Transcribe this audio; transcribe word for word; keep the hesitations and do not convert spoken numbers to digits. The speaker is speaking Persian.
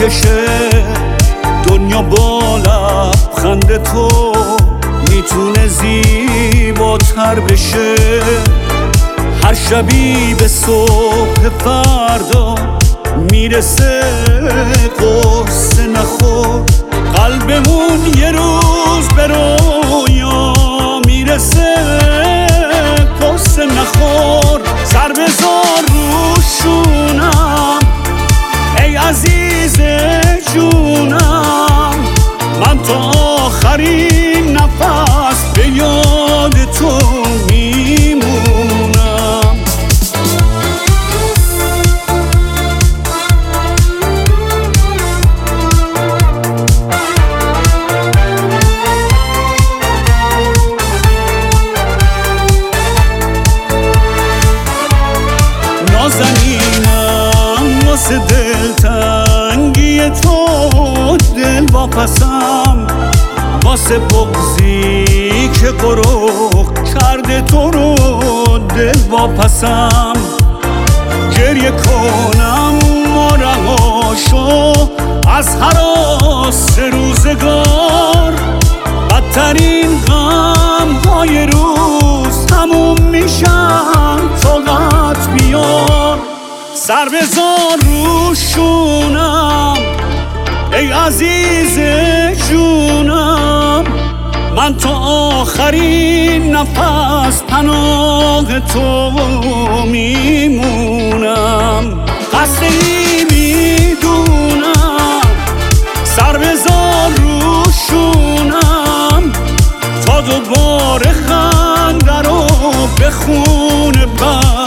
بشه دنیا با لبخند تو میتونه زیباتر بشه. هر شبی به صبح فردا میرسه قصه نخور، قلبمون یه روز به رویا میرسه قصه نخور. سر بذار روشونم ای عزیز جونم، من تا آخرین نفس به یاد تو میمونم. نازنینم واسه دلتنگی تو دل واپسم، واسه بغضی که قروق کرده تو رو دل واپسم. گریه کنم و رهاشو از هراس روزگار، بدترین غم های روز تموم میشن طاقت بیار. سر بذار روشونم ای عزیز جونم، من تا آخرین نفس پناه تو میمونم. قصد ای میدونم سر بذار روشونم تا دوباره خنده رو به خون بر